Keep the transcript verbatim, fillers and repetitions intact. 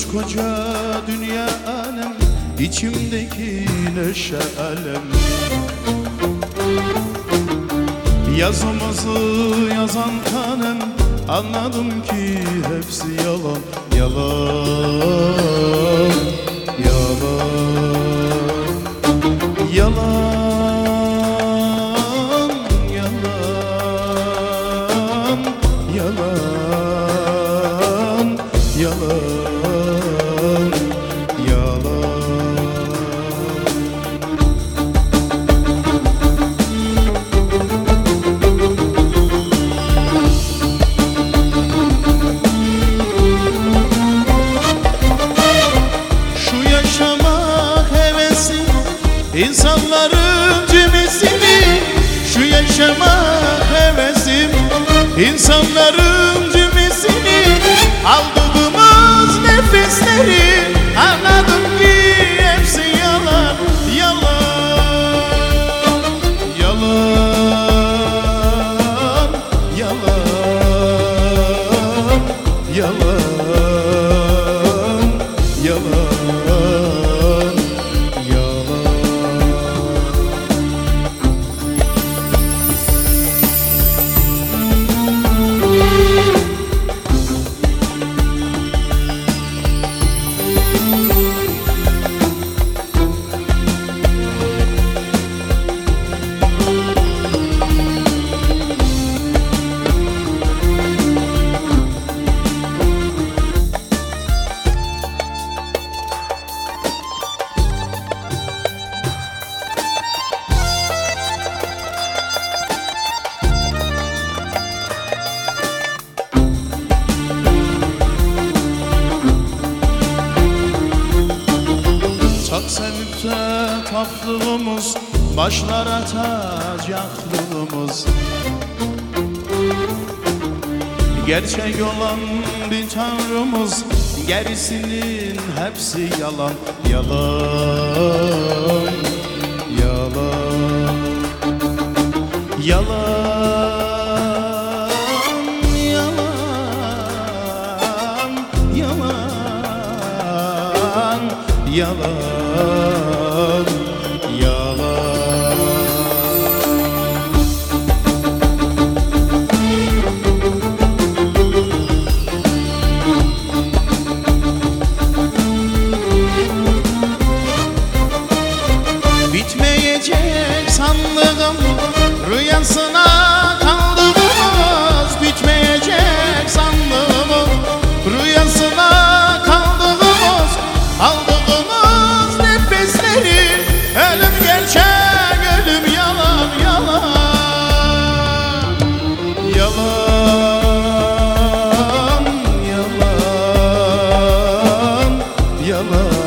Koskoca dünya alem, içimdeki neşe alem. Yazımızı yazan kalem, anladım ki hepsi yalan. Yalan, yalan, yalan, yalan, yalan, yalan, yalan. Şu yaşamak hevesi İnsanların cümlesini, şu yaşamak hevesim İnsanların cümlesini, aldığımız nefesleri, anladım ki hepsi yalan. Yalan, yalan, yalan, yalan, yalan, yalan. Çok sevip de tatlılığımız, başlara tacaklığımız, gerçek olan bir tanrımız, gerisinin hepsi yalan. Yalan, yalan, yalan, yalan, yalan, yalan, yalan. Bitmeyecek sandığım rüyasına kaldığımız, bitmeyecek sandığım rüyasına kaldığımız, aldığımız nefesleri, ölüm gerçek, ölüm yalan. Yalan, yalan, yalan, yalan.